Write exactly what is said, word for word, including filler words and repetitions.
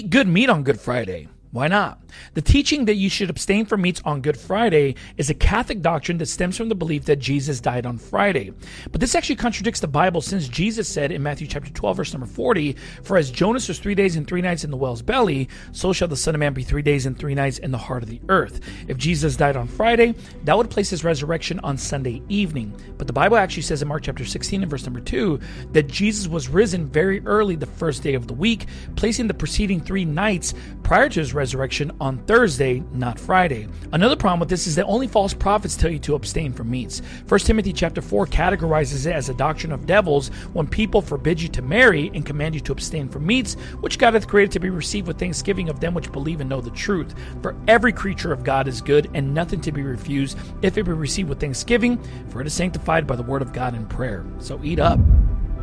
good meat on Good Friday. Why not? The teaching that you should abstain from meats on Good Friday is a Catholic doctrine that stems from the belief that Jesus died on Friday. But this actually contradicts the Bible, since Jesus said in Matthew chapter twelve, verse number forty, "For as Jonas was three days and three nights in the whale's belly, so shall the Son of Man be three days and three nights in the heart of the earth." If Jesus died on Friday, that would place his resurrection on Sunday evening. But the Bible actually says in Mark chapter sixteen and verse number two that Jesus was risen very early the first day of the week, placing the preceding three nights prior to his resurrection on Thursday, not Friday. Another problem with this is that only false prophets tell you to abstain from meats. First Timothy chapter four categorizes it as a doctrine of devils when people forbid you to marry and command you to abstain from meats, which God hath created to be received with thanksgiving of them which believe and know the truth. For every creature of God is good, and nothing to be refused if it be received with thanksgiving, for it is sanctified by the word of God and prayer. So eat up.